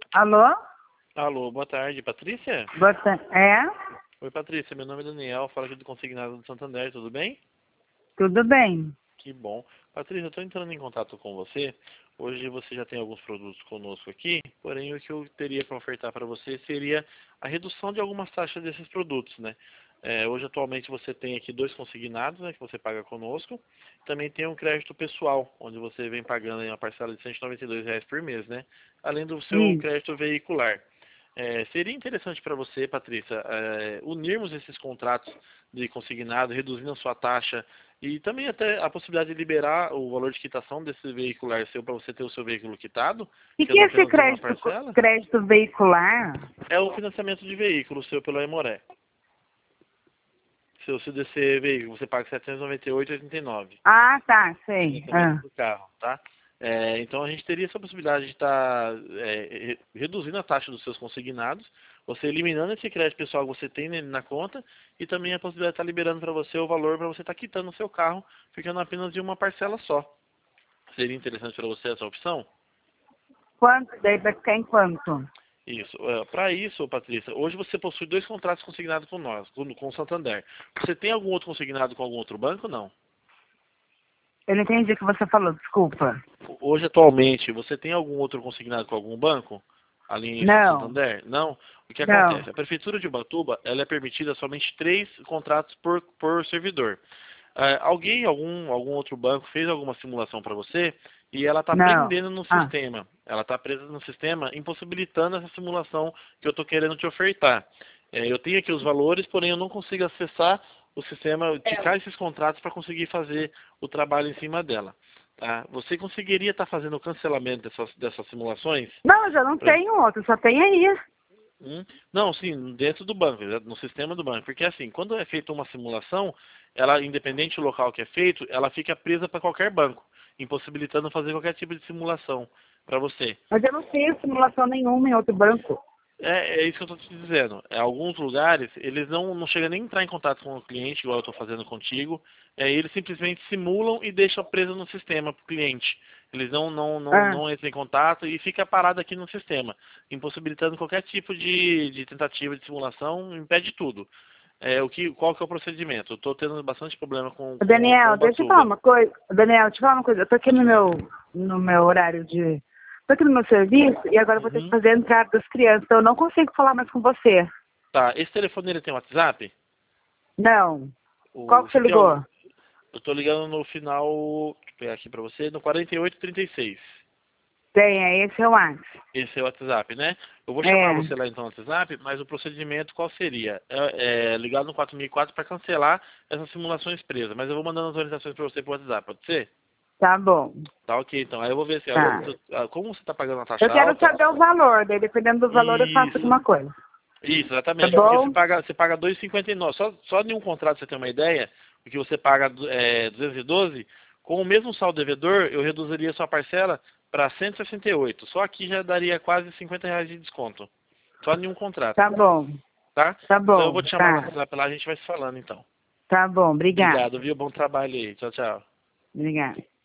Alô? Alô, boa tarde, Patrícia? É? Oi, Patrícia, meu nome é Daniel, falo aqui do Consignado do Santander, tudo bem? Tudo bem. Que bom. Patrícia, eu estou entrando em contato com você. Hoje você já tem alguns produtos conosco aqui, porém o que eu teria para ofertar para você seria a redução de algumas taxas desses produtos, né? Hoje, atualmente, você tem aqui 2 consignados, né, que você paga conosco. Também tem um crédito pessoal, onde você vem pagando aí uma parcela de R$ 192 por mês, né? Além do seu Isso. crédito veicular. Seria interessante para você, Patrícia, unirmos esses contratos de consignado, reduzindo a sua taxa e também até a possibilidade de liberar o valor de quitação desse veicular seu para você ter o seu veículo quitado, E que sendo é esse apenas uma parcela. crédito veicular? É o financiamento de veículo seu pelo Aimoré. Se o CDC veículo, você paga R$ 798,89. Ah, tá, sei. Financiamento do carro, tá? Então a gente teria essa possibilidade de estar reduzindo a taxa dos seus consignados, você eliminando esse crédito pessoal que você tem na conta e também a possibilidade de estar liberando para você o valor para você estar quitando o seu carro, ficando apenas de uma parcela só. Seria interessante para você essa opção? Quanto? Daí vai ficar em quanto? Isso. Para isso, Patrícia, hoje você possui 2 contratos consignados com nós, com o Santander. Você tem algum outro consignado com algum outro banco? Não. Eu não entendi o que você falou, desculpa. Hoje, atualmente, você tem algum outro consignado com algum banco? Ali em Não, Santander? Não. O que não. acontece? A Prefeitura de Ubatuba, ela é permitida somente 3 contratos por servidor. Algum outro banco fez alguma simulação para você e ela está Não. prendendo no Ah, sistema. Ela está presa no sistema, impossibilitando essa simulação que eu estou querendo te ofertar. Eu tenho aqui os valores, porém eu não consigo acessar o sistema, ticar esses contratos para conseguir fazer o trabalho em cima dela. Tá? Você conseguiria estar fazendo o cancelamento dessas simulações? não, eu já não tenho outro, só tem aí. Não, sim, dentro do banco, no sistema do banco. Porque assim, quando é feita uma simulação, ela, independente do local que é feito, ela fica presa para qualquer banco, impossibilitando fazer qualquer tipo de simulação para você. Mas eu não tenho simulação nenhuma em outro banco. É isso que eu estou te dizendo. Alguns lugares, eles não chegam nem a entrar em contato com o cliente, igual eu estou fazendo contigo. Eles simplesmente simulam e deixam preso no sistema para o cliente. Eles Ah, não entram em contato e fica parado aqui no sistema, impossibilitando qualquer tipo de tentativa de simulação, impede tudo. Qual que é o procedimento? Eu estou tendo bastante problema com Daniel, o deixa eu falar Batuba. uma coisa. Daniel, deixa eu falar uma coisa. Eu tô aqui no meu horário de... Tô aqui no meu serviço e agora eu vou ter que Uhum. fazer a entrada das crianças. Então eu não consigo falar mais com você. Tá, esse telefone ele tem WhatsApp? Não. Qual que você Você tem algum... ligou? Eu tô ligando no final, deixa eu pegar aqui pra você, no 4836. Tem, esse é o Max. Esse é o WhatsApp, né? Eu vou chamar É, você lá então no WhatsApp, mas o procedimento qual seria? Ligar no 4004 para cancelar essas simulações presas, mas eu vou mandando as orientações para você pro WhatsApp, pode ser? tá bom. Tá ok, então. Aí eu vou ver se agora, Tá. como você tá pagando a Eu taxa quero alta, saber o valor, daí dependendo do valor eu faço isso, alguma coisa. isso, Tá exatamente, porque bom? você paga 2,59. Só de um contrato, pra você ter uma ideia, o que você paga 212, com o mesmo saldo devedor, eu reduziria sua parcela para 168. Só aqui já daria quase R$ 50 de desconto. Só em um contrato, Tá bom. tá? Tá Então eu bom. vou te chamar no Tá. WhatsApp lá, a gente vai se falando então. Tá bom. Obrigada. Obrigado, viu? Bom trabalho aí. Tchau, tchau. Obrigada.